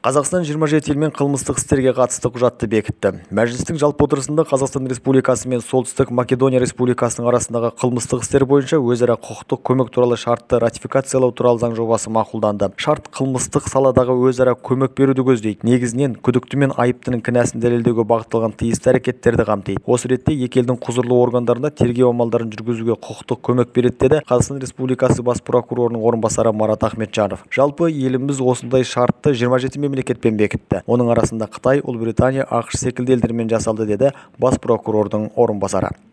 Қазақстан 27 елмен қылмыстық істерге қатысты құжатты бекітті. Мәжілістің жалпы отырысында Қазақстан Республикасы мен Солтүстік Македония Республикасының арасындағы қылмыстық істер бойынша өзара құқықтық көмек туралы шартты ратификациялау туралы заң жобасы мақұлданды. Шарт қылмыстық саладағы өзара көмек беруді көздейді. Негізінен күдікті мен айыптының кінәсін дәлелдеуге бағытталған тиісті әрекеттерді қамтиды. Осы ретте екі елдің құзырлы органдарында тергеу амалдарын жүргізуге құқықтық көмек береді, деді Қазақстан Республикасы бас прокурорының орынбасары Марат Ахметжанов. Жалпы еліміз осындай шартты 27 мемлекетпен бекітті. Оның арасында Қытай, Ұлыбритания, ақш секілді елдермен жасалды, деді бас прокурордың орынбасары.